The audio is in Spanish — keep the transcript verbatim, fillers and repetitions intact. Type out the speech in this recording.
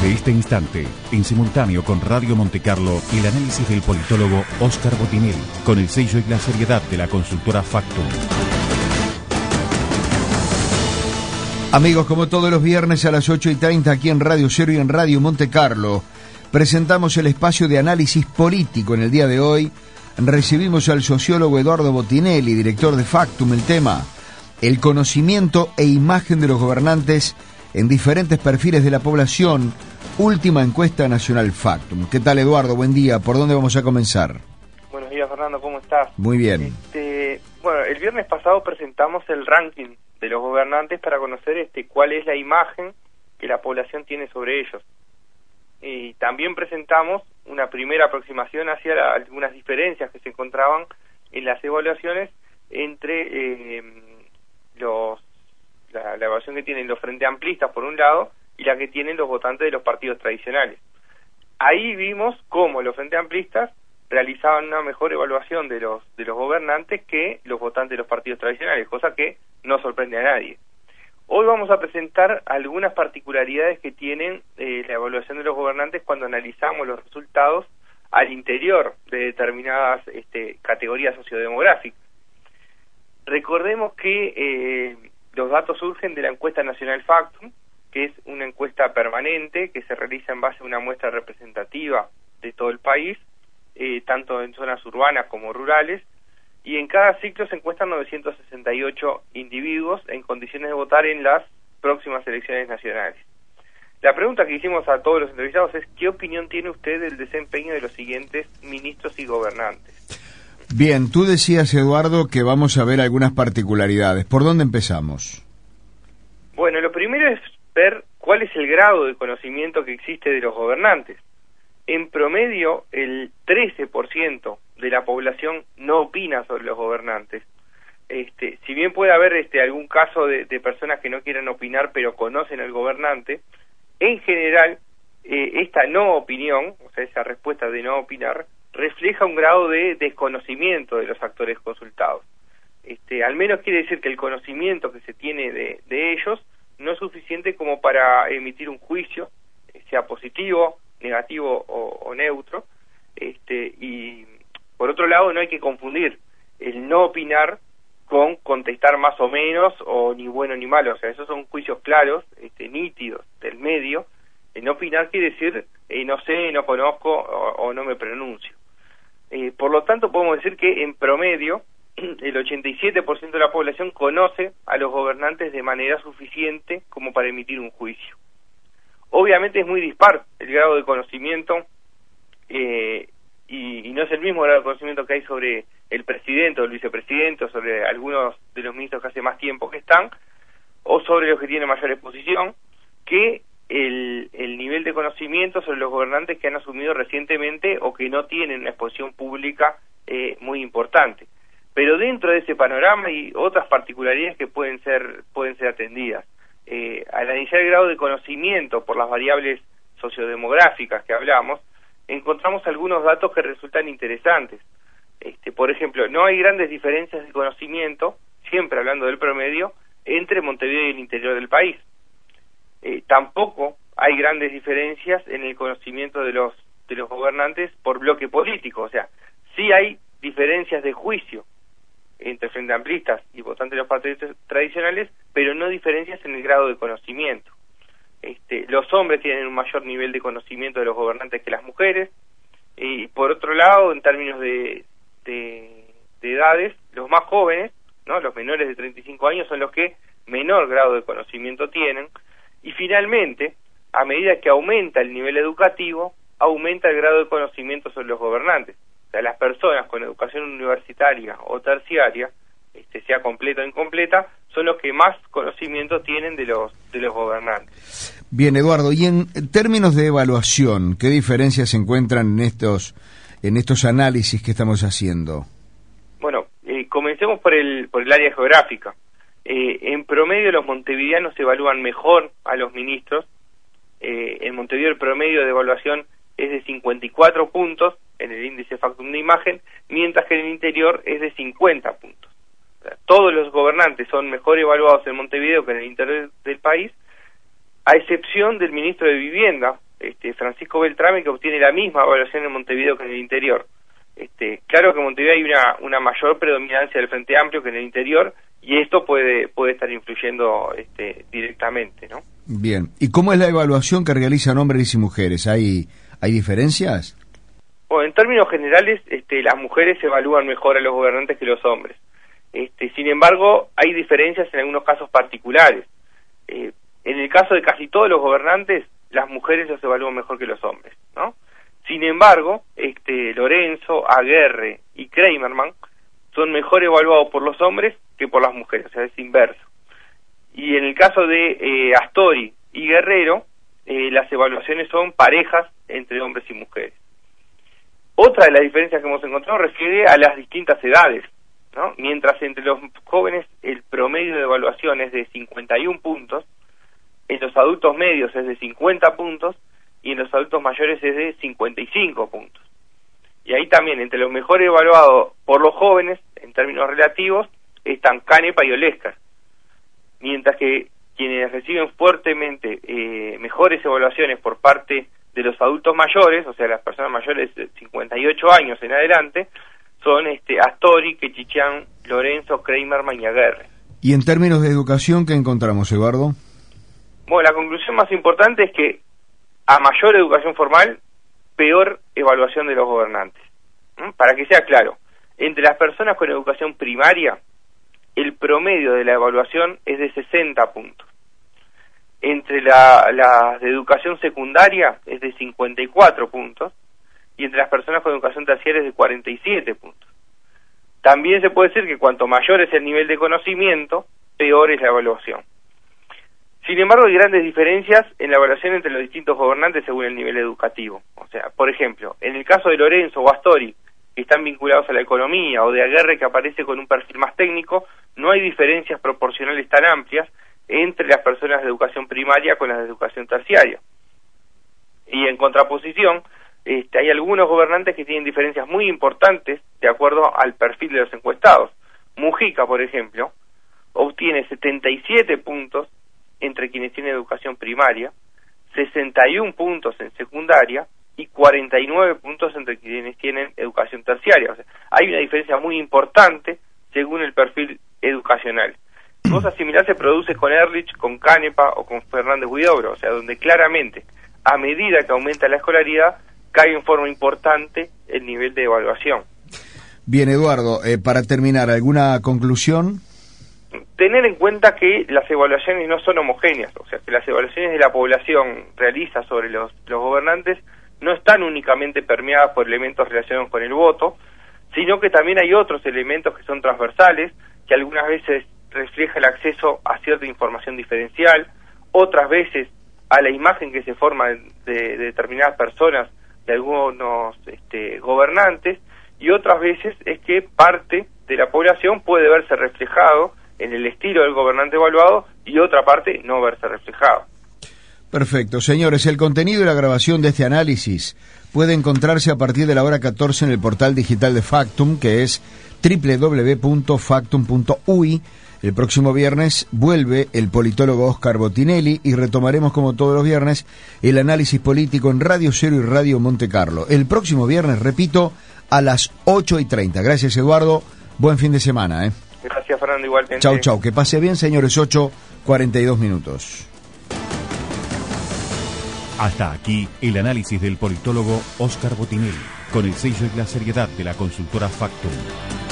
Desde este instante, en simultáneo con Radio Montecarlo, el análisis del politólogo Óscar Botinelli, con el sello y la seriedad de la consultora Factum. Amigos, como todos los viernes a las ocho y treinta aquí en Radio Cero y en Radio Montecarlo, presentamos el espacio de análisis político. En el día de hoy recibimos al sociólogo Eduardo Botinelli, director de Factum. El tema: el conocimiento e imagen de los gobernantes en diferentes perfiles de la población. Última encuesta nacional Factum. ¿Qué tal, Eduardo? Buen día. ¿Por dónde vamos a comenzar? Buenos días, Fernando. ¿Cómo estás? Muy bien. Este, bueno, el viernes pasado presentamos el ranking de los gobernantes para conocer este cuál es la imagen que la población tiene sobre ellos. Y también presentamos una primera aproximación hacia la, algunas diferencias que se encontraban en las evaluaciones entre eh, los la, la evaluación que tienen los frente amplistas por un lado y la que tienen los votantes de los partidos tradicionales. Ahí vimos cómo los frente amplistas realizaban una mejor evaluación de los de los gobernantes que los votantes de los partidos tradicionales, cosa que no sorprende a nadie. Hoy vamos a presentar algunas particularidades que tienen eh, la evaluación de los gobernantes cuando analizamos los resultados al interior de determinadas este, categorías sociodemográficas. Recordemos que eh, los datos surgen de la encuesta nacional Factum, que es una encuesta permanente que se realiza en base a una muestra representativa de todo el país, eh, tanto en zonas urbanas como rurales, y en cada ciclo se encuestan novecientos sesenta y ocho individuos en condiciones de votar en las próximas elecciones nacionales. La pregunta que hicimos a todos los entrevistados es: ¿qué opinión tiene usted del desempeño de los siguientes ministros y gobernantes? Bien, tú decías, Eduardo, que vamos a ver algunas particularidades. ¿Por dónde empezamos? Bueno, lo primero es ver cuál es el grado de conocimiento que existe de los gobernantes. En promedio, el trece por ciento de la población no opina sobre los gobernantes. Este, si bien puede haber este, algún caso de, de personas que no quieran opinar pero conocen al gobernante, en general eh, esta no opinión, o sea, esa respuesta de no opinar, refleja un grado de desconocimiento de los actores consultados. Este, al menos quiere decir que el conocimiento que se tiene de, de ellos no es suficiente como para emitir un juicio, sea positivo, negativo o, o neutro. Este, y por otro lado, no hay que confundir el no opinar con contestar más o menos o ni bueno ni malo. O sea, esos son juicios claros, este, nítidos del medio. El no opinar quiere decir eh, no sé, no conozco o, o no me pronuncio. Eh, por lo tanto, podemos decir que en promedio el ochenta y siete por ciento de la población conoce a los gobernantes de manera suficiente como para emitir un juicio. Obviamente es muy dispar el grado de conocimiento eh, y, y no es el mismo grado de conocimiento que hay sobre el presidente o el vicepresidente o sobre algunos de los ministros que hace más tiempo que están o sobre los que tienen mayor exposición que el, el nivel de conocimiento sobre los gobernantes que han asumido recientemente o que no tienen una exposición pública eh, muy importante. Pero dentro de ese panorama hay otras particularidades que pueden ser pueden ser atendidas. Eh, al analizar el grado de conocimiento por las variables sociodemográficas que hablamos, encontramos algunos datos que resultan interesantes. Este, por ejemplo, no hay grandes diferencias de conocimiento, siempre hablando del promedio, entre Montevideo y el interior del país. Eh, tampoco hay grandes diferencias en el conocimiento de los de los gobernantes por bloque político. O sea, sí hay diferencias de juicio entre frente amplistas y votantes de los partidos tradicionales, pero no diferencias en el grado de conocimiento. Este, los hombres tienen un mayor nivel de conocimiento de los gobernantes que las mujeres, y por otro lado, en términos de, de, de edades, los más jóvenes, ¿no?, los menores de treinta y cinco años, son los que menor grado de conocimiento tienen, y finalmente, a medida que aumenta el nivel educativo, aumenta el grado de conocimiento sobre los gobernantes. O sea, las personas con educación universitaria o terciaria, este, sea completa o incompleta, son los que más conocimiento tienen de los de los gobernantes. Bien, Eduardo, y en términos de evaluación, ¿qué diferencias se encuentran en estos en estos análisis que estamos haciendo? Bueno, eh, comencemos por el por el área geográfica. Eh, en promedio, los montevideanos evalúan mejor a los ministros. Eh, en Montevideo el promedio de evaluación es de cincuenta y cuatro puntos en el índice Factum de imagen, mientras que en el interior es de cincuenta puntos. O sea, todos los gobernantes son mejor evaluados en Montevideo que en el interior del país, a excepción del ministro de Vivienda, este, Francisco Beltrame, que obtiene la misma evaluación en Montevideo que en el interior. Este, claro que en Montevideo hay una, una mayor predominancia del Frente Amplio que en el interior, y esto puede puede estar influyendo este, directamente, ¿no? Bien. ¿Y cómo es la evaluación que realizan hombres y mujeres? ¿Hay hay diferencias? Bueno, en términos generales, este, las mujeres evalúan mejor a los gobernantes que los hombres. Este, sin embargo, hay diferencias en algunos casos particulares. Eh, en el caso de casi todos los gobernantes, las mujeres los evalúan mejor que los hombres, ¿no? Sin embargo, este, Lorenzo, Aguerre y Kramerman son mejor evaluados por los hombres que por las mujeres, o sea, es inverso. Y en el caso de eh, Astori y Guerrero, eh, las evaluaciones son parejas entre hombres y mujeres. Otra de las diferencias que hemos encontrado refiere a las distintas edades, ¿no? Mientras entre los jóvenes el promedio de evaluación es de cincuenta y uno puntos, en los adultos medios es de cincuenta puntos y en los adultos mayores es de cincuenta y cinco puntos. Y ahí también, entre los mejores evaluados por los jóvenes, en términos relativos, están Canepa y Olescar, mientras que quienes reciben fuertemente eh, mejores evaluaciones por parte de los adultos mayores, o sea, las personas mayores de cincuenta y ocho años en adelante, son este Astori, Quechichán, Lorenzo, Kramerman y Aguerre. ¿Y en términos de educación qué encontramos, Eduardo? Bueno, la conclusión más importante es que a mayor educación formal, peor evaluación de los gobernantes. ¿Mm? Para que sea claro, entre las personas con educación primaria, el promedio de la evaluación es de sesenta puntos. Entre la, la de educación secundaria es de cincuenta y cuatro puntos, y entre las personas con educación terciaria es de cuarenta y siete puntos. También se puede decir que cuanto mayor es el nivel de conocimiento, peor es la evaluación. Sin embargo, hay grandes diferencias en la evaluación entre los distintos gobernantes según el nivel educativo. O sea, por ejemplo, en el caso de Lorenzo o Astori, que están vinculados a la economía, o de Aguerre, que aparece con un perfil más técnico, no hay diferencias proporcionales tan amplias entre las personas de educación primaria con las de educación terciaria. Y en contraposición, este, hay algunos gobernantes que tienen diferencias muy importantes de acuerdo al perfil de los encuestados. Mujica, por ejemplo, obtiene setenta y siete puntos entre quienes tienen educación primaria, sesenta y uno puntos en secundaria y cuarenta y nueve puntos entre quienes tienen educación terciaria. O sea, hay una diferencia muy importante según el perfil educacional. Cosa similar se produce con Ehrlich, con Canepa o con Fernández Huidobro, o sea, donde claramente, a medida que aumenta la escolaridad, cae en forma importante el nivel de evaluación. Bien, Eduardo, eh, para terminar, ¿alguna conclusión? Tener en cuenta que las evaluaciones no son homogéneas, o sea, que las evaluaciones de la población realiza sobre los, los gobernantes no están únicamente permeadas por elementos relacionados con el voto, sino que también hay otros elementos que son transversales, que algunas veces refleja el acceso a cierta información diferencial, otras veces a la imagen que se forma de, de determinadas personas, de algunos este, gobernantes, y otras veces es que parte de la población puede verse reflejado en el estilo del gobernante evaluado y otra parte no verse reflejado. Perfecto. Señores, el contenido y la grabación de este análisis puede encontrarse a partir de la hora catorce en el portal digital de Factum, que es doble u doble u doble u punto factum punto u i. El próximo viernes vuelve el politólogo Oscar Botinelli y retomaremos, como todos los viernes, el análisis político en Radio Cero y Radio Monte Carlo. El próximo viernes, repito, a las ocho y treinta. Gracias, Eduardo. Buen fin de semana, ¿eh? Gracias, Fernando, igualmente. Chau, chau. Que pase bien, señores. ocho cuarenta y dos minutos. Hasta aquí el análisis del politólogo Oscar Botinelli, con el sello y la seriedad de la consultora Factum.